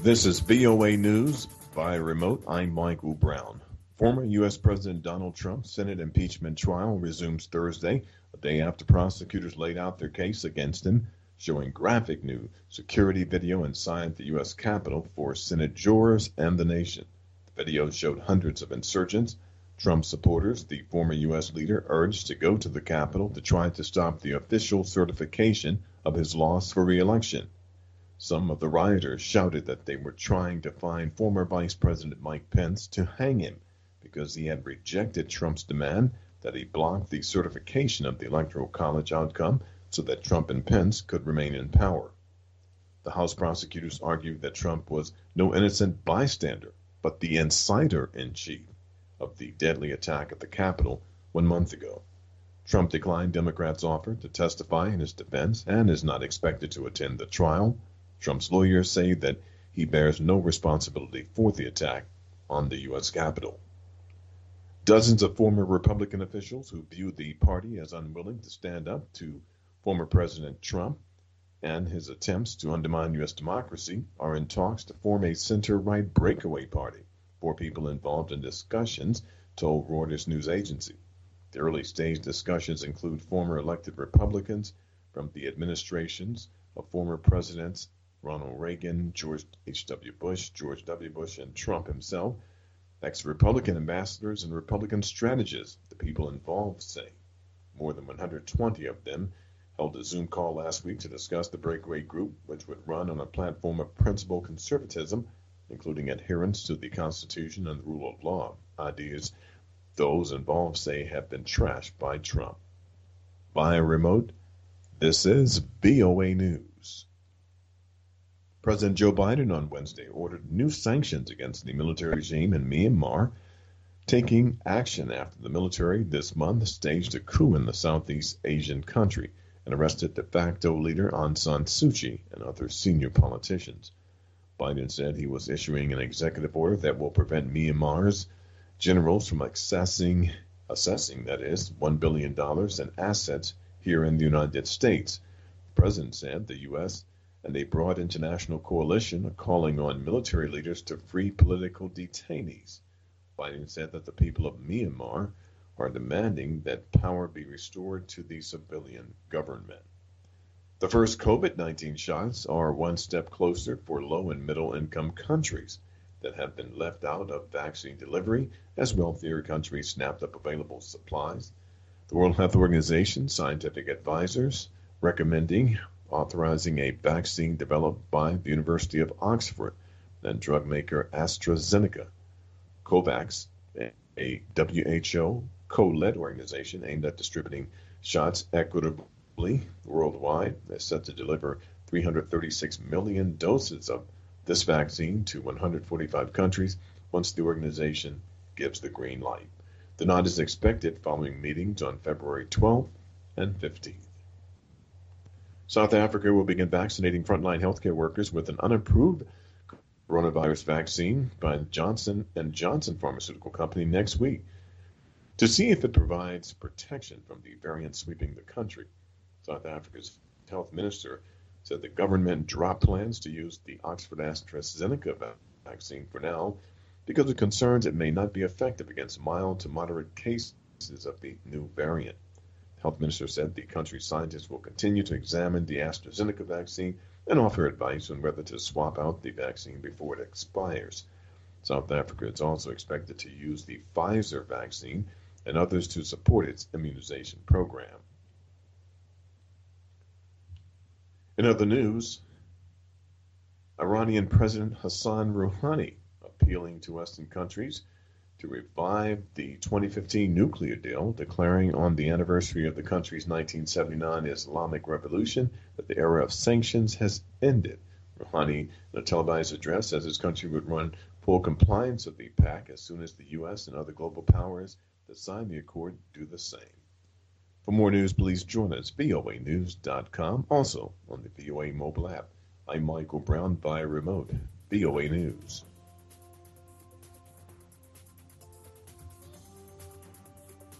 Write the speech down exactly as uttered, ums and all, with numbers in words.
This is V O A News by remote. I'm Michael Brown. Former U S. President Donald Trump's Senate impeachment trial resumes Thursday, a day after prosecutors laid out their case against him, showing graphic new security video inside the U S. Capitol for Senate jurors and the nation. The video showed hundreds of insurgents. Trump supporters, the former U S leader, urged to go to the Capitol to try to stop the official certification of his loss for re-election. Some of the rioters shouted that they were trying to find former Vice President Mike Pence to hang him because he had rejected Trump's demand that he block the certification of the Electoral College outcome so that Trump and Pence could remain in power. The House prosecutors argued that Trump was no innocent bystander, but the insider-in-chief of the deadly attack at the Capitol one month ago. Trump declined Democrats' offer to testify in his defense and is not expected to attend the trial. Trump's lawyers say that he bears no responsibility for the attack on the U S. Capitol. Dozens of former Republican officials who view the party as unwilling to stand up to former President Trump and his attempts to undermine U S democracy are in talks to form a center-right breakaway party. Four people involved in discussions told Reuters news agency. The early-stage discussions include former elected Republicans from the administrations of former presidents Ronald Reagan, George H W. Bush, George W. Bush, and Trump himself, ex-Republican ambassadors and Republican strategists, the people involved say. More than one hundred twenty of them held a Zoom call last week to discuss the breakaway group, which would run on a platform of principled conservatism, including adherence to the Constitution and the rule of law, ideas those involved say have been trashed by Trump. Via remote, this is V O A News. President Joe Biden on Wednesday ordered new sanctions against the military regime in Myanmar, taking action after the military this month staged a coup in the Southeast Asian country and arrested de facto leader Aung San Suu Kyi and other senior politicians. Biden said he was issuing an executive order that will prevent Myanmar's generals from accessing, assessing, that is, one billion dollars in assets here in the United States. The president said the U S and a broad international coalition are calling on military leaders to free political detainees. Biden said that the people of Myanmar are demanding that power be restored to the civilian government. The first COVID nineteen shots are one step closer for low and middle income countries that have been left out of vaccine delivery as wealthier countries snapped up available supplies. The World Health Organization scientific advisors recommending authorizing a vaccine developed by the University of Oxford and drug maker AstraZeneca. COVAX, a W H O co-led organization aimed at distributing shots equitably worldwide, is set to deliver three hundred thirty-six million doses of this vaccine to one hundred forty-five countries once the organization gives the green light. The nod is expected following meetings on February twelfth and fifteenth. South Africa will begin vaccinating frontline healthcare workers with an unapproved coronavirus vaccine by the Johnson and Johnson pharmaceutical company next week to see if it provides protection from the variant sweeping the country. South Africa's health minister said the government dropped plans to use the Oxford AstraZeneca vaccine for now because of concerns it may not be effective against mild to moderate cases of the new variant. The health minister said the country's scientists will continue to examine the AstraZeneca vaccine and offer advice on whether to swap out the vaccine before it expires. South Africa is also expected to use the Pfizer vaccine and others to support its immunization program. In other news, Iranian President Hassan Rouhani appealing to Western countries to revive the twenty fifteen nuclear deal, declaring on the anniversary of the country's nineteen seventy-nine Islamic Revolution that the era of sanctions has ended. Rouhani, in a televised address, says his country would run full compliance with the pact as soon as the U S and other global powers that signed the accord do the same. For more news, please join us, V O A news dot com, also on the V O A mobile app. I'm Michael Brown via remote, V O A News.